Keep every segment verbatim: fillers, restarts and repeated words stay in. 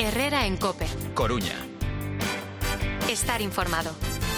Herrera en COPE. Coruña. Estar informado.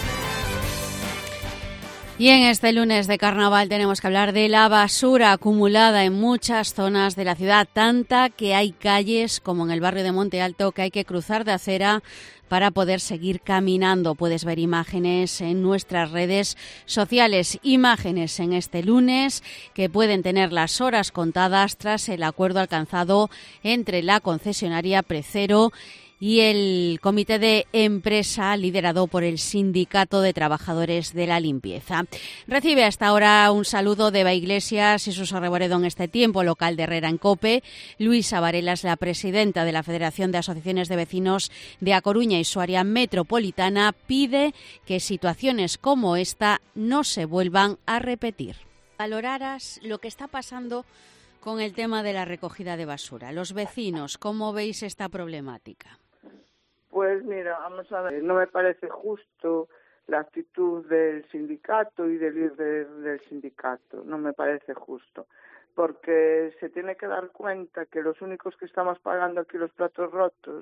Y en este lunes de carnaval tenemos que hablar de la basura acumulada en muchas zonas de la ciudad, tanta que hay calles, como en el barrio de Monte Alto, que hay que cruzar de acera para poder seguir caminando. Puedes ver imágenes en nuestras redes sociales, imágenes en este lunes que pueden tener las horas contadas tras el acuerdo alcanzado entre la concesionaria Precero y el comité de empresa liderado por el Sindicato de Trabajadores de la Limpieza. Recibe hasta ahora un saludo de Eva Iglesias y Suso Reboredo en este tiempo local de Herrera en COPE. Luisa Varela es la presidenta de la Federación de Asociaciones de Vecinos de A Coruña y su área metropolitana. Pide que situaciones como esta no se vuelvan a repetir. Valoraras lo que está pasando con el tema de la recogida de basura. Los vecinos, ¿cómo veis esta problemática? Pues mira, vamos a ver, no me parece justo la actitud del sindicato y del líder del sindicato, no me parece justo, porque se tiene que dar cuenta que los únicos que estamos pagando aquí los platos rotos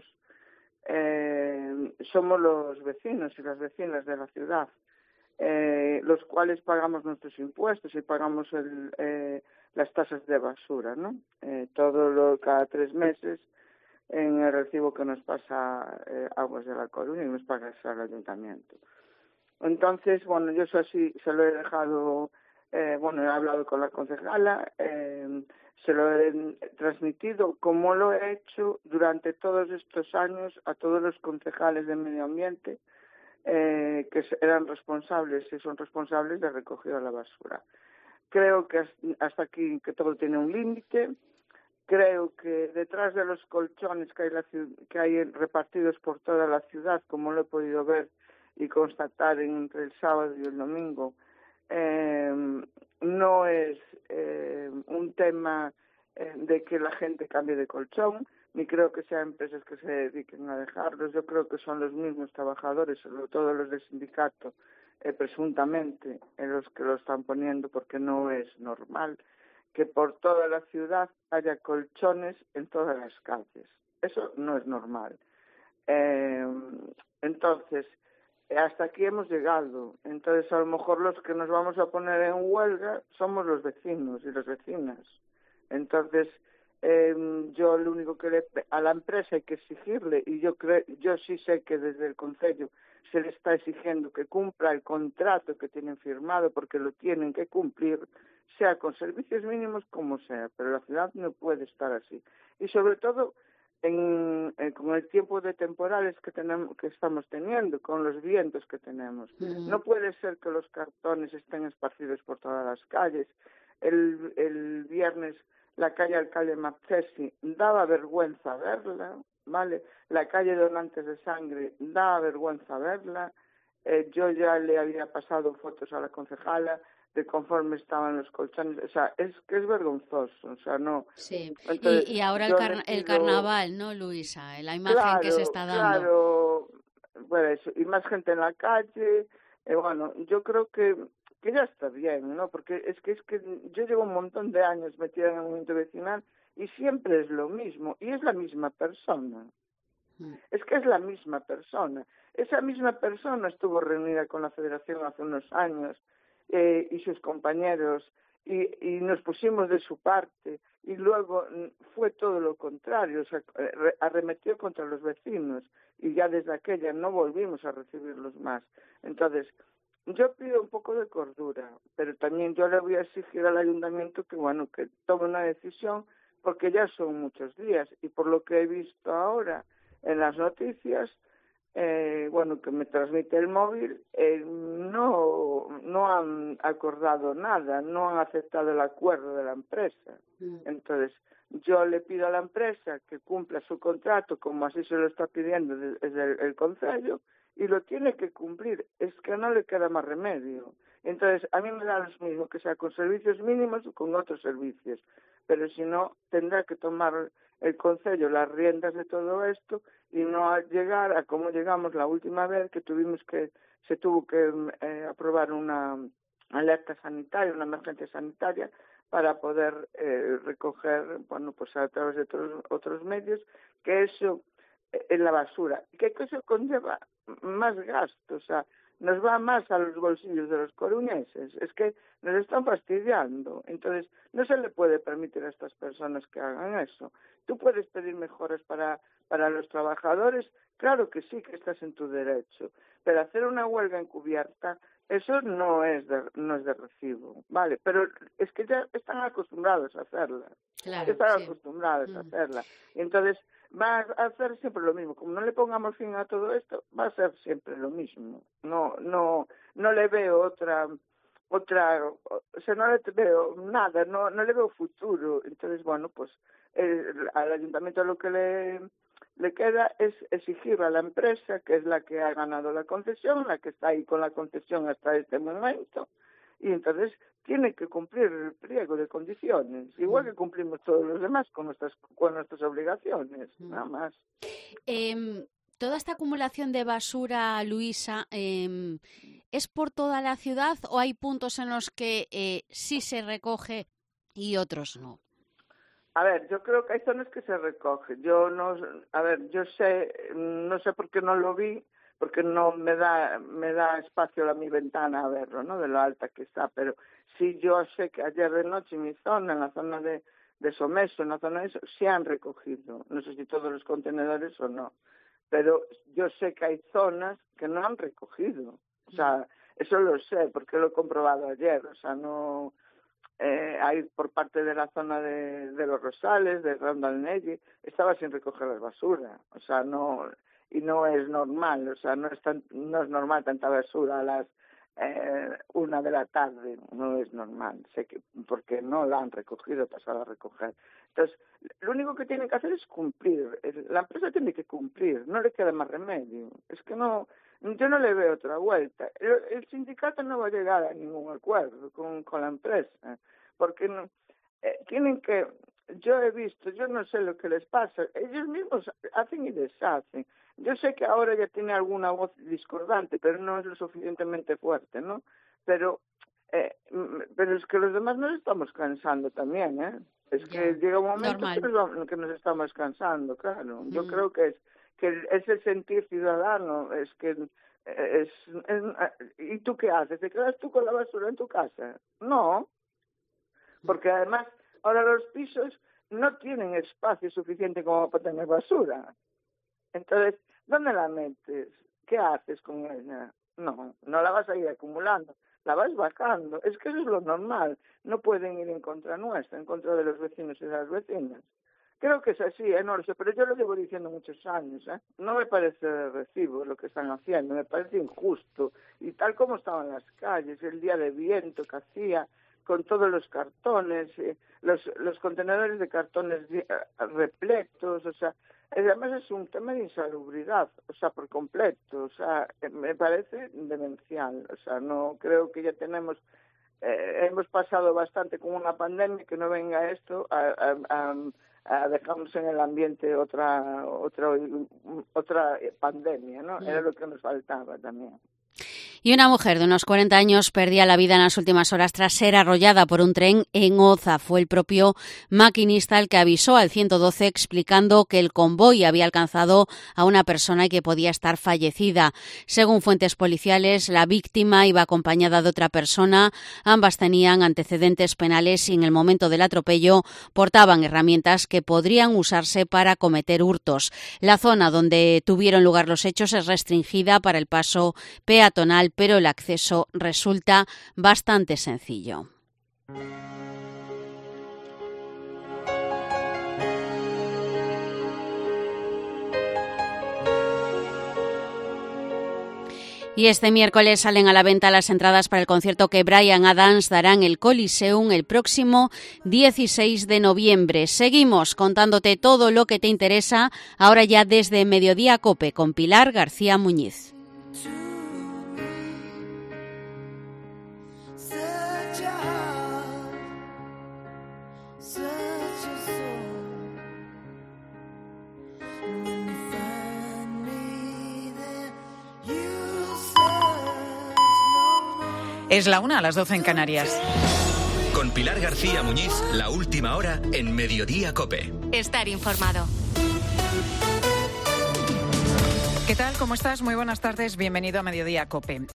eh, somos los vecinos y las vecinas de la ciudad, eh, los cuales pagamos nuestros impuestos y pagamos el, eh, las tasas de basura, ¿no? Eh, todo lo, cada tres meses en el recibo que nos pasa eh, Aguas de la Coruña y nos paga al ayuntamiento. Entonces, bueno, yo eso así se lo he dejado, eh, bueno, he hablado con la concejala, eh, se lo he transmitido como lo he hecho durante todos estos años a todos los concejales de medio ambiente eh, que eran responsables y son responsables de recogida de la basura. Creo que hasta aquí que todo tiene un límite. Creo que detrás de los colchones que hay, la, que hay repartidos por toda la ciudad, como lo he podido ver y constatar entre el sábado y el domingo, eh, no es eh, un tema eh, de que la gente cambie de colchón, ni creo que sean empresas que se dediquen a dejarlos. Yo creo que son los mismos trabajadores, sobre todo los del sindicato, eh, presuntamente, en los que lo están poniendo, porque no es normal que por toda la ciudad haya colchones en todas las calles. Eso no es normal. Eh, entonces, hasta aquí hemos llegado. Entonces, a lo mejor los que nos vamos a poner en huelga somos los vecinos y las vecinas. Entonces, eh, yo lo único que le, a la empresa hay que exigirle, y yo creo, yo sí sé que desde el Concello se le está exigiendo que cumpla el contrato que tienen firmado, porque lo tienen que cumplir, sea con servicios mínimos como sea, pero la ciudad no puede estar así. Y sobre todo en, en, con el tiempo de temporales que tenemos, que estamos teniendo, con los vientos que tenemos. Mm. No puede ser que los cartones estén esparcidos por todas las calles. El, el viernes la calle Alcalde Mazzesi daba vergüenza verla, ¿vale? La calle Donantes de Sangre daba vergüenza verla. Eh, yo ya le había pasado fotos a la concejala de conforme estaban los colchones, o sea, es que es vergonzoso, o sea, no. Sí, entonces, y, y ahora el, car el carnaval, ¿no, Luisa? La imagen claro, que se está dando. Claro, bueno, eso, y más gente en la calle, eh, bueno, yo creo que, que ya está bien, ¿no? Porque es que, es que yo llevo un montón de años metida en el movimiento vecinal y siempre es lo mismo, y es la misma persona. Mm. Es que es la misma persona. Esa misma persona estuvo reunida con la Federación hace unos años, Eh, y sus compañeros, y, y nos pusimos de su parte, y luego fue todo lo contrario, o sea, arremetió contra los vecinos, y ya desde aquella no volvimos a recibirlos más. Entonces, yo pido un poco de cordura, pero también yo le voy a exigir al ayuntamiento que, bueno, que tome una decisión, porque ya son muchos días, y por lo que he visto ahora en las noticias, Eh, bueno, que me transmite el móvil, eh, no, no han acordado nada, no han aceptado el acuerdo de la empresa. Mm. Entonces, yo le pido a la empresa que cumpla su contrato, como así se lo está pidiendo desde el, el Concello, y lo tiene que cumplir, es que no le queda más remedio. Entonces, a mí me da lo mismo que sea con servicios mínimos o con otros servicios, pero si no, tendrá que tomar el Concello las riendas de todo esto y no a llegar a como llegamos la última vez, que tuvimos que, se tuvo que eh, aprobar una alerta sanitaria, una emergencia sanitaria, para poder eh, recoger, bueno, pues a través de otros, otros medios, que eso en la basura, que eso conlleva más gastos, o sea, nos va más a los bolsillos de los coruñeses, es que nos están fastidiando. Entonces, no se le puede permitir a estas personas que hagan eso. Tú puedes pedir mejoras para, para los trabajadores, claro que sí, que estás en tu derecho, pero hacer una huelga encubierta, eso no es de, no es de recibo, ¿vale? Pero es que ya están acostumbrados a hacerla, claro, están sí. acostumbrados Mm. a hacerla. Y entonces va a hacer siempre lo mismo. Como no le pongamos fin a todo esto, va a ser siempre lo mismo. No, no, no le veo otra, otra, o sea, no le veo nada, no, no le veo futuro. Entonces, bueno, pues eh, al ayuntamiento lo que le le queda es exigir a la empresa, que es la que ha ganado la concesión, la que está ahí con la concesión hasta este momento, y entonces tiene que cumplir el pliego de condiciones, igual que cumplimos todos los demás con nuestras con nuestras obligaciones, mm. nada más. Eh, toda esta acumulación de basura, Luisa, eh, ¿es por toda la ciudad o hay puntos en los que eh, sí se recoge y otros no? A ver, yo creo que hay zonas que se recoge. Yo no, a ver, yo sé, no sé por qué no lo vi, porque no me da me da espacio a mi ventana a verlo, ¿no? De lo alta que está, pero sí yo sé que ayer de noche en mi zona, en la zona de, de Someso, en la zona de eso, se han recogido. No sé si todos los contenedores o no, pero yo sé que hay zonas que no han recogido. O sea, eso lo sé porque lo he comprobado ayer. O sea, no... Eh, hay por parte de la zona de, de los Rosales, de Rondalnelli, estaba sin recoger la basura, o sea, no, y no es normal, o sea, no es tan, no es normal tanta basura a las eh, una de la tarde, no es normal, sé que, porque no la han recogido, pasado a recoger. Entonces, lo único que tienen que hacer es cumplir, la empresa tiene que cumplir, no le queda más remedio, es que no... Yo no le veo otra vuelta. El, el sindicato no va a llegar a ningún acuerdo con, con la empresa, porque no, eh, tienen que... Yo he visto, yo no sé lo que les pasa. Ellos mismos hacen y deshacen. Yo sé que ahora ya tiene alguna voz discordante, pero no es lo suficientemente fuerte, ¿no? Pero, eh, pero es que los demás nos estamos cansando también, ¿eh? Es que ya, llega un momento que nos, que nos estamos cansando, claro. Yo mm. creo que es que ese sentir ciudadano es que es, es, ¿y tú qué haces? ¿Te quedas tú con la basura en tu casa? No, porque además ahora los pisos no tienen espacio suficiente como para tener basura. Entonces, ¿dónde la metes? ¿Qué haces con ella? No, no la vas a ir acumulando, la vas bajando. Es que eso es lo normal. No pueden ir en contra nuestra, en contra de los vecinos y de las vecinas. Creo que es así, ¿eh? No lo sé, pero yo lo llevo diciendo muchos años, ¿eh? No me parece de recibo lo que están haciendo, me parece injusto. Y tal como estaban las calles, el día de viento que hacía, con todos los cartones, eh, los, los contenedores de cartones repletos, o sea, además es un tema de insalubridad, o sea, por completo, o sea, me parece demencial, o sea, no creo que ya tenemos... Eh, hemos pasado bastante con una pandemia, que no venga esto a... a, a Uh, dejamos en el ambiente otra otra otra pandemia, ¿no? Era lo que nos faltaba también. Y una mujer de unos cuarenta años perdía la vida en las últimas horas tras ser arrollada por un tren en Oza. Fue el propio maquinista el que avisó al ciento doce explicando que el convoy había alcanzado a una persona y que podía estar fallecida. Según fuentes policiales, la víctima iba acompañada de otra persona. Ambas tenían antecedentes penales y en el momento del atropello portaban herramientas que podrían usarse para cometer hurtos. La zona donde tuvieron lugar los hechos es restringida para el paso peatonal, pero el acceso resulta bastante sencillo. Y este miércoles salen a la venta las entradas para el concierto que Bryan Adams dará en el Coliseum el próximo dieciséis de noviembre. Seguimos contándote todo lo que te interesa, ahora ya desde Mediodía Cope, con Pilar García Muñiz. Es la una, a las doce en Canarias. Con Pilar García Muñiz, la última hora en Mediodía Cope. Estar informado. ¿Qué tal? ¿Cómo estás? Muy buenas tardes. Bienvenido a Mediodía COPE.